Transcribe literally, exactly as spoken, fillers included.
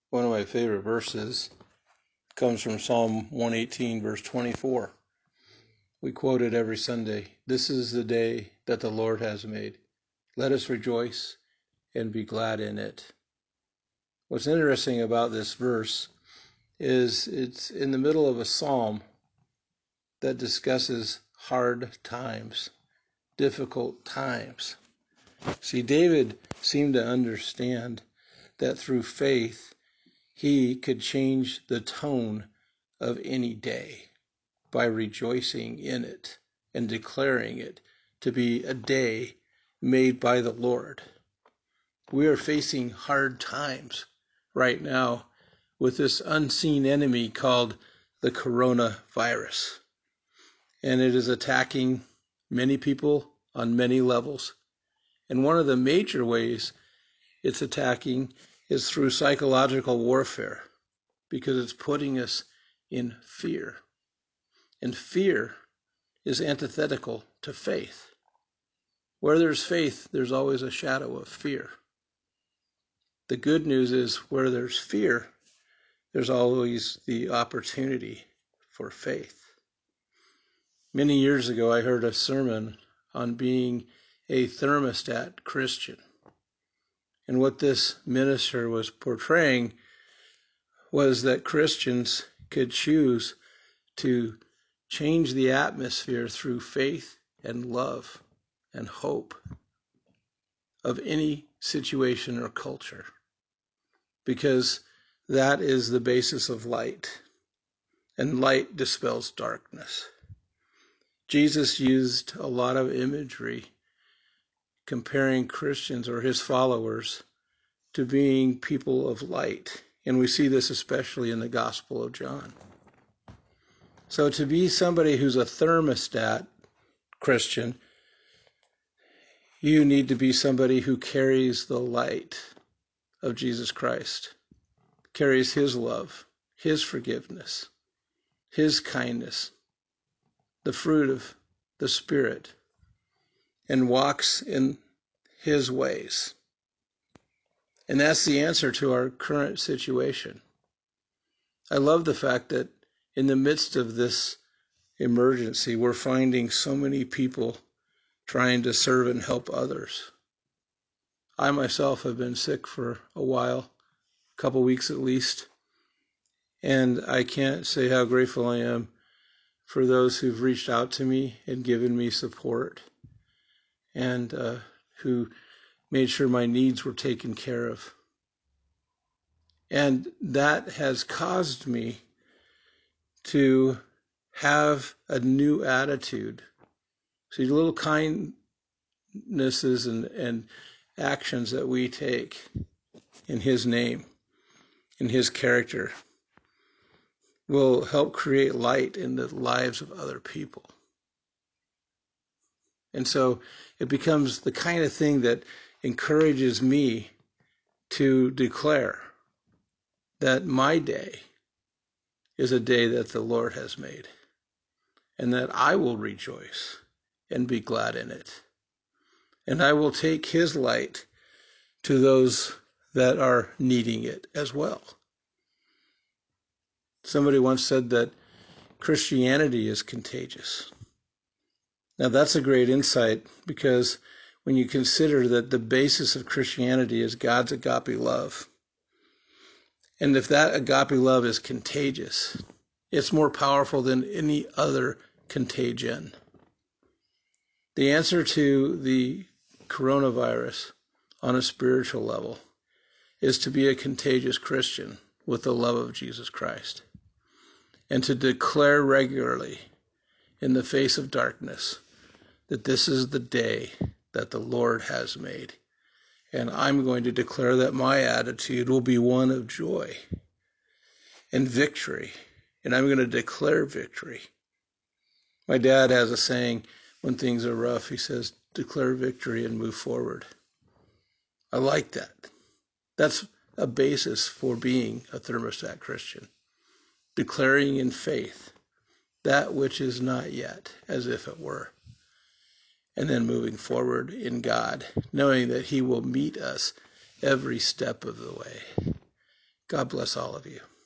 One of my favorite verses comes from Psalm one eighteen, verse twenty-four. We quote it every Sunday. This is the day that the Lord has made. Let us rejoice and be glad in it. What's interesting about this verse is it's in the middle of a psalm that discusses hard times, difficult times. See, David seemed to understand that through faith, he could change the tone of any day by rejoicing in it and declaring it to be a day made by the Lord. We are facing hard times right now with this unseen enemy called the coronavirus. And it is attacking many people on many levels. And one of the major ways it's attacking is through psychological warfare, because it's putting us in fear. And fear is antithetical to faith. Where there's faith, there's always a shadow of fear. The good news is where there's fear, there's always the opportunity for faith. Many years ago, I heard a sermon on being a thermostat Christian. And what this minister was portraying was that Christians could choose to change the atmosphere through faith and love and hope of any situation or culture, because that is the basis of light, and light dispels darkness. Jesus used a lot of imagery comparing Christians or his followers to being people of light, and we see this especially in the Gospel of John. So to be somebody who's a thermostat Christian, you need to be somebody who carries the light of Jesus Christ, carries his love, his forgiveness, his kindness, the fruit of the Spirit, and walks in his ways. And that's the answer to our current situation. I love the fact that in the midst of this emergency, we're finding so many people trying to serve and help others. I myself have been sick for a while, a couple weeks at least, and I can't say how grateful I am for those who've reached out to me and given me support, and uh, who made sure my needs were taken care of. And that has caused me to have a new attitude. See, little kindnesses and, and actions that we take in his name, in his character, will help create light in the lives of other people. And so it becomes the kind of thing that encourages me to declare that my day is a day that the Lord has made, and that I will rejoice and be glad in it. And I will take his light to those that are needing it as well. Somebody once said that Christianity is contagious. Now that's a great insight, because when you consider that the basis of Christianity is God's agape love, and if that agape love is contagious, it's more powerful than any other contagion. The answer to the coronavirus on a spiritual level is to be a contagious Christian with the love of Jesus Christ, and to declare regularly in the face of darkness that this is the day that the Lord has made. And I'm going to declare that my attitude will be one of joy and victory. And I'm going to declare victory. My dad has a saying when things are rough. He says, declare victory and move forward. I like that. That's a basis for being a thermostat Christian. Declaring in faith that which is not yet, as if it were. And then moving forward in God, knowing that he will meet us every step of the way. God bless all of you.